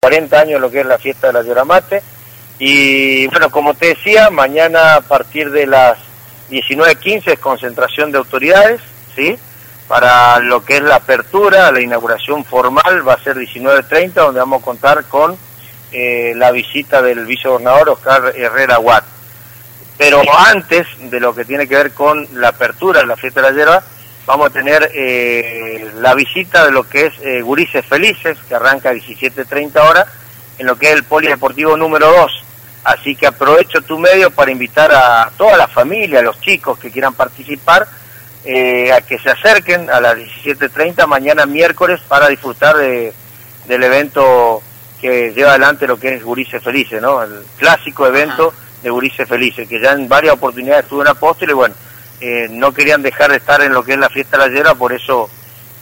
40 años lo que es la fiesta de la yerba mate. Y bueno, como te decía, mañana a partir de las 19:15 es concentración de autoridades, ¿sí? Para lo que es la apertura, la inauguración formal va a ser 19:30, donde vamos a contar con la visita del vicegobernador Oscar Herrera Watt. Pero antes de lo que tiene que ver con la apertura de la fiesta de la yerba, vamos a tener la visita de lo que es Gurises Felices, que arranca a 17:30 horas, en lo que es el Polideportivo número 2. Así que aprovecho tu medio para invitar a toda la familia, a los chicos que quieran participar, a que se acerquen a las 17:30 mañana miércoles para disfrutar del evento que lleva adelante lo que es Gurises Felices, ¿no? El clásico evento de Gurises Felices, que ya en varias oportunidades estuvo en Apóstoles, y bueno, no querían dejar de estar en lo que es la fiesta de la yerba, por eso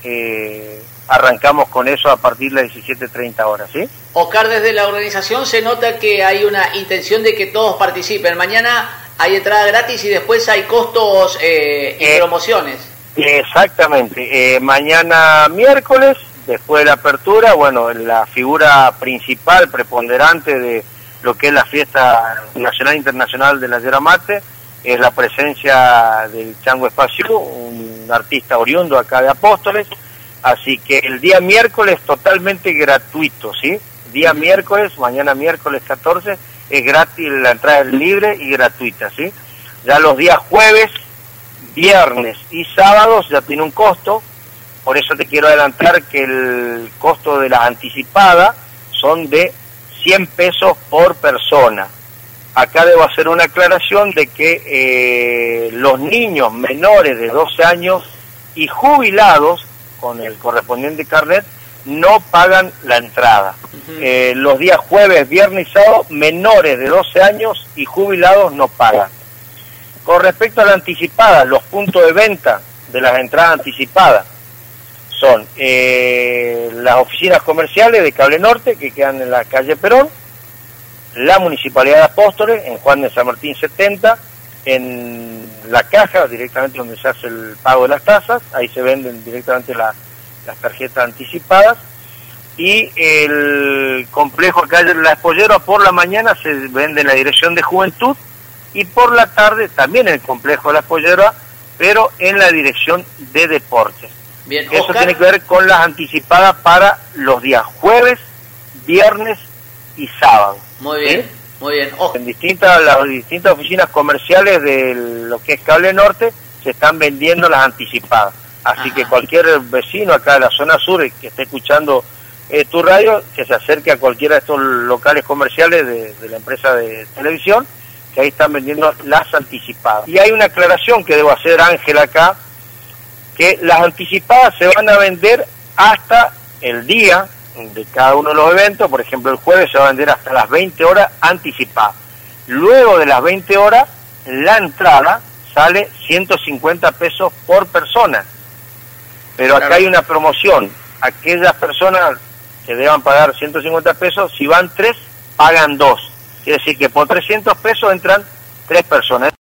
arrancamos con eso a partir de las 17:30 horas, ¿sí? Oscar, desde la organización se nota que hay una intención de que todos participen. Mañana hay entrada gratis y después hay costos y promociones. Exactamente. Mañana miércoles, después de la apertura, bueno, la figura principal, preponderante de lo que es la fiesta nacional e internacional de la yerba mate, es la presencia del Chango Espacio, un artista oriundo acá de Apóstoles. Así que el día miércoles totalmente gratuito, ¿sí? Día miércoles, mañana miércoles 14, es gratis, la entrada es libre y gratuita, ¿sí? Ya los días jueves, viernes y sábados ya tiene un costo, por eso te quiero adelantar que el costo de las anticipadas son de 100 pesos por persona. Acá debo hacer una aclaración de que los niños menores de 12 años y jubilados con el correspondiente carnet no pagan la entrada. Los días jueves, viernes y sábado, menores de 12 años y jubilados no pagan. Con respecto a la anticipada, los puntos de venta de las entradas anticipadas son las oficinas comerciales de Cable Norte, que quedan en la calle Perón, la Municipalidad de Apóstoles, en Juan de San Martín 70, en la caja, directamente donde se hace el pago de las tasas, ahí se venden directamente las tarjetas anticipadas, y el complejo acá de la Espollera por la mañana se vende en la Dirección de Juventud, y por la tarde también en el complejo de la Espollera, pero en la Dirección de Deportes. Bien, eso Oscar, tiene que ver con las anticipadas para los días jueves, viernes y sábado. Muy bien, ¿sí? Muy bien. En las distintas oficinas comerciales de lo que es Cable Norte se están vendiendo las anticipadas. Así que cualquier vecino acá de la zona sur que esté escuchando tu radio, que se acerque a cualquiera de estos locales comerciales de la empresa de televisión, que ahí están vendiendo las anticipadas. Y hay una aclaración que debo hacer, Ángel, acá, que las anticipadas se van a vender hasta el día de cada uno de los eventos. Por ejemplo, el jueves se va a vender hasta las 20 horas anticipadas. Luego de las 20 horas, la entrada sale 150 pesos por persona. Pero acá hay una promoción. Aquellas personas que deban pagar 150 pesos, si van 3, pagan 2. Quiere decir que por 300 pesos entran 3 personas.